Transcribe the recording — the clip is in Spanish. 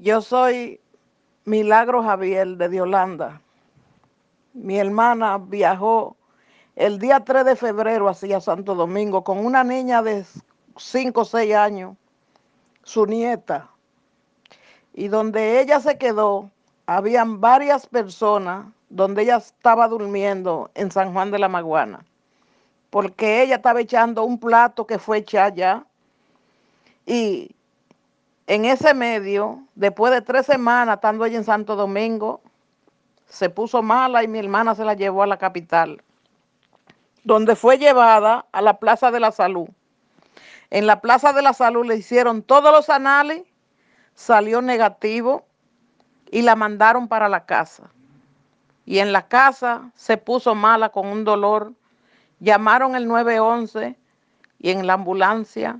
Yo soy Milagro Javier de Holanda. Mi hermana viajó el día 3 de febrero hacia Santo Domingo con una niña de 5 o 6 años, su nieta. Y donde ella se quedó, habían varias personas donde ella estaba durmiendo en San Juan de la Maguana, porque ella estaba echando un plato que fue hecha allá. Y en ese medio, después de 3 semanas estando ella en Santo Domingo, se puso mala y mi hermana se la llevó a la capital, donde fue llevada a la Plaza de la Salud. En la Plaza de la Salud le hicieron todos los análisis, salió negativo y la mandaron para la casa. Y en la casa se puso mala con un dolor. Llamaron el 911 y en la ambulancia